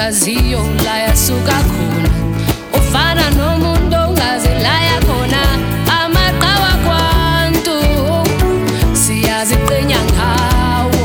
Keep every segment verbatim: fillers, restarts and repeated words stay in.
ongaziyo la yasuka khona, ufana nomuntu ongazi la yakhona. Amaqhawe akwantu siyaziqenya ngawo,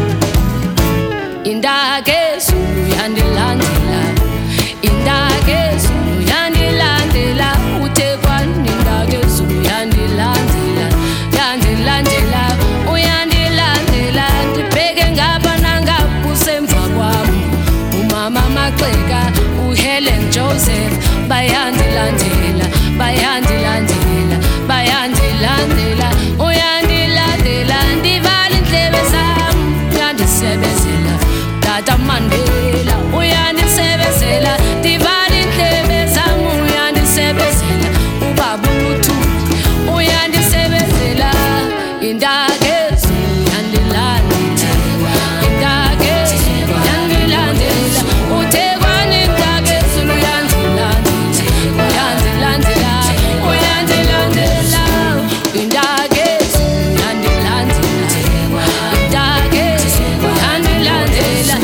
indakezulu yandilandela, indakezulu yandilandela, uThekwani indakezulu yandilandela, yandilandela, uyandilandela. Ndibheke ngapha nangapha usemva kwami, uMama Maxeka, uHelen Joseph, bayandilandela, bayandilandela, bayandilandela, uyandilandela. Ndivala indlebe zami, uyandisebenzela Tata Mandela, uyandisebenzela. Ndivala indlebe zami, uyandisebenzela uBaba uThuli, uyandisebenzela. Indakezulu yandilandela, indakezulu yandilandela, uThekwani indakezulu yandilandela, uyandilandela, uyandilandela. Indakezulu yandilandela, indakezulu yandilandela,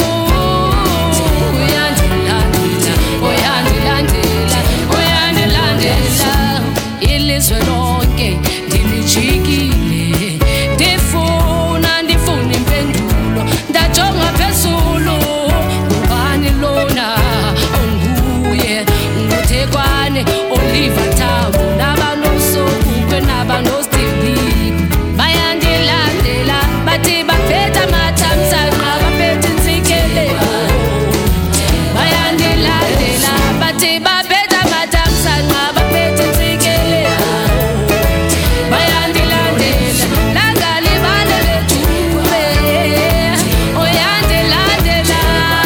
uyandilandela, uyandilandela, uyandilandela. Ilizwe lonke ndilijikile, ndifuna ndifuna impendulo, ndajonga phezulu, ngubani lona onguye? nguThekwani, Oliver Tambo, nabanosokukwe nabanoSteve Biko. Bayandilandela bathi baphethe amathamsanqa, baphethe intsikelelo. Bayandilandela bathi baphethe amathamsanqa, baphethe intsikelelo. Bayandilandela langalibale bethube, uyandilandela.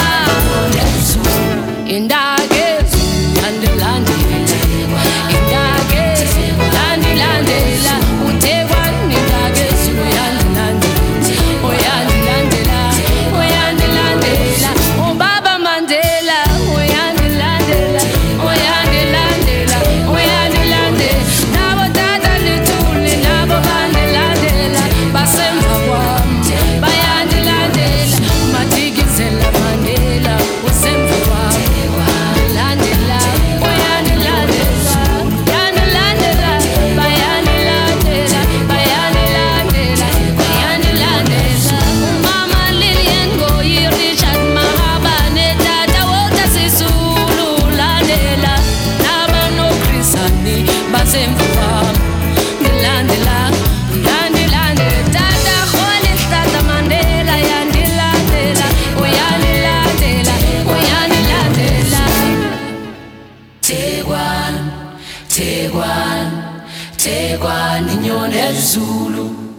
Indakezulu yandilandela, indakezulu yandilandela, uThekwani indakezulu yandilandela, uyandilandela, uyandilandela. uBaba Mandela, uyandilandela, uyandilandela, uyandilandela. Nabo Tata Luthuli nabo bandilandela, basemva kwami bayandilandela. Madikizela Mandela usemva kwami, uyandilandela, uyandilandela, uyandilandela, bayandilandela, bayandilandela, bayandilandela. uMama Lilian Ngoyi, Richard Mahabane, Tata Walter Sisulu landela, nabanoChrisani basemva kwami, ndilandela, yandilandela. Tata Roli, Tata Mandela, yandilandela, uyandilandela, uyandilandela. Thekwani, Thekwani, Thekwani inyoni ezulu.